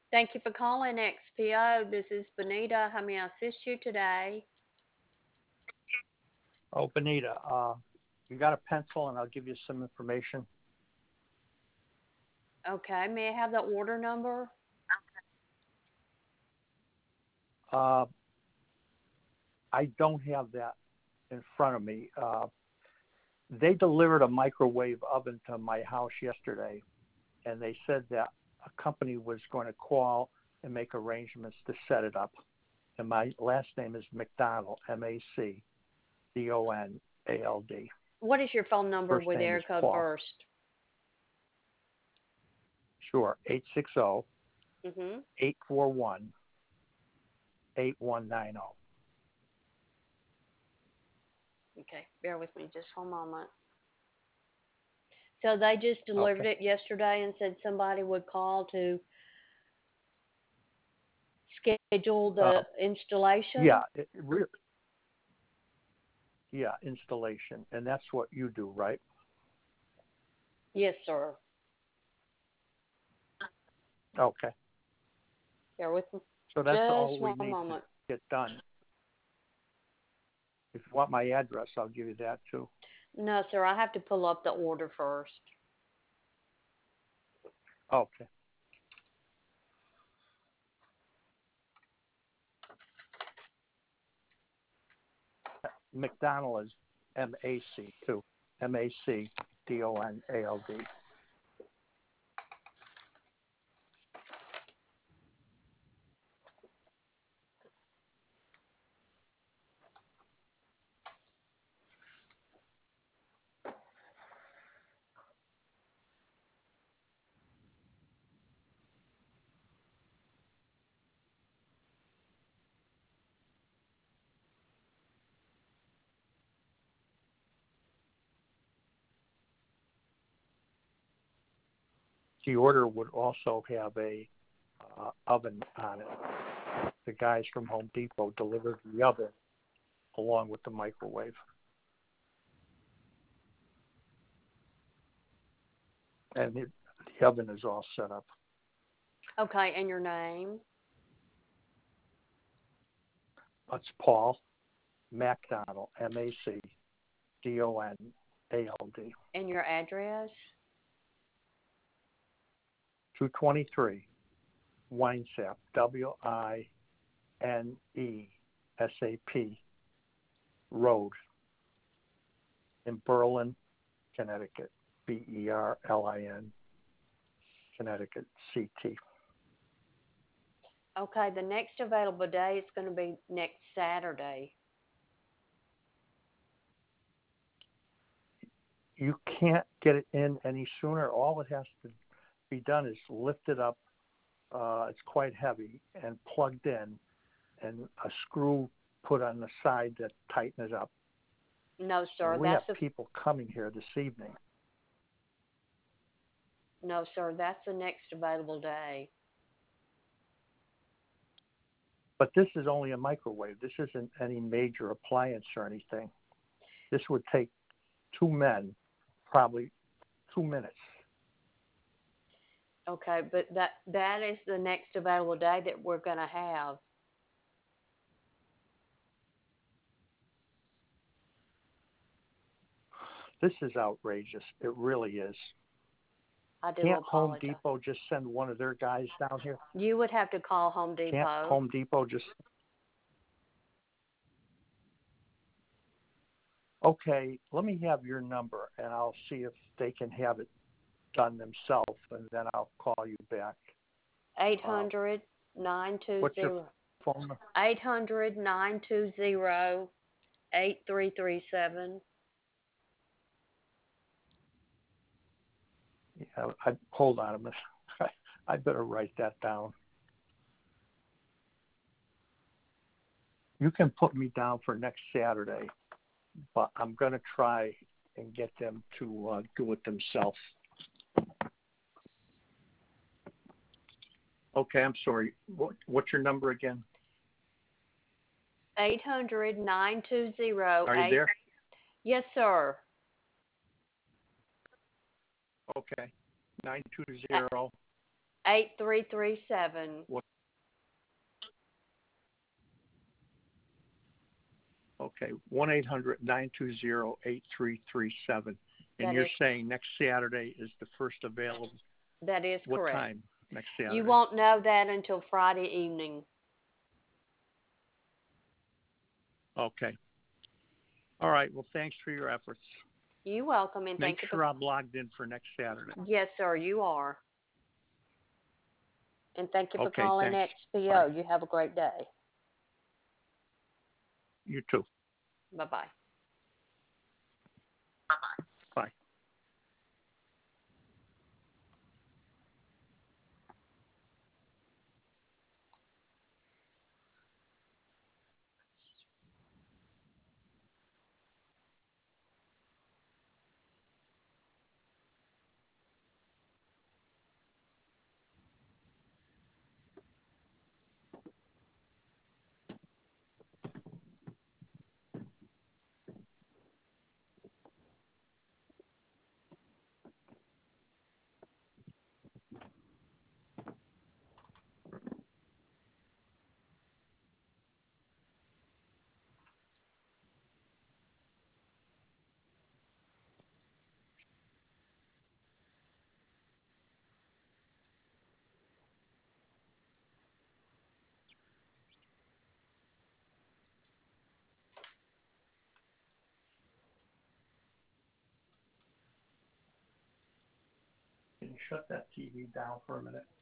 Thank you for calling XPO. This is Benita. How may I assist you today? Oh, Benita, you got a pencil and I'll give you some information. Okay, may I have the order number? Uh, I don't have that in front of me. They delivered a microwave oven to my house yesterday, and they said that a company was going to call and make arrangements to set it up. And my last name is McDonald, MacDonald. What is your phone number First with name air is code Paul. first? Sure, 860 Mm-hmm. 841 8190. Okay, bear with me just for a moment. So they just delivered Okay. it yesterday and said somebody would call to schedule the Uh, installation? yeah, yeah, installation, and that's what you do, right? Yes, sir. Okay. Bear with me So that's just all we one need to moment. get done. If you want my address, I'll give you that too. No, sir, I have to pull up the order first. Okay. McDonald is MAC too. MacDonald. The order would also have a oven on it. The guys from Home Depot delivered the oven along with the microwave, and the oven is all set up. Okay, and your name It's Paul MacDonald, MacDonald, and your address? 223 Winesap, WINESAP Road in Berlin, Connecticut, BERLIN, Connecticut, CT. Okay, the next available day is going to be next Saturday. You can't get it in any sooner. All it has to be done is lift it up. It's quite heavy and plugged in, and a screw put on the side to tighten it up. No, And sir, we have people coming here this evening. no, sir, that's the next available day. But this is only a microwave. This isn't any major appliance or anything. This would take two men, probably 2 minutes. Okay, but that is the next available day that we're going to have. This is outrageous. It really is. I do Can't Home apologize. Depot just send one of their guys down here? You would have to call Home Can't Depot. Home Depot just, okay, let me have your number and I'll see if they can have it done themselves and then I'll call you back. Eight Uh, hundred nine two what's your zero phone number? 800-920-8337. Yeah, hold on a minute. I better write that down. You can put me down for next Saturday, but I'm going to try and get them to do it themselves. Okay, I'm sorry. What's your number again? 800-920. Are you there? Yes, sir. Okay. 920. 8337. Okay, 1-800-920-8337. And That you're is saying next Saturday is the first available. that is What correct. time next You Saturday? won't know that until Friday evening. Okay. All right. Well, thanks for your efforts. You're welcome, and Make thank you for. sure I'm logged in for next Saturday. Yes, sir, you are. And thank you for Okay, calling thanks. Bye. XPO. You have a great day. You too. Bye bye. Bye. Can you shut that TV down for a minute?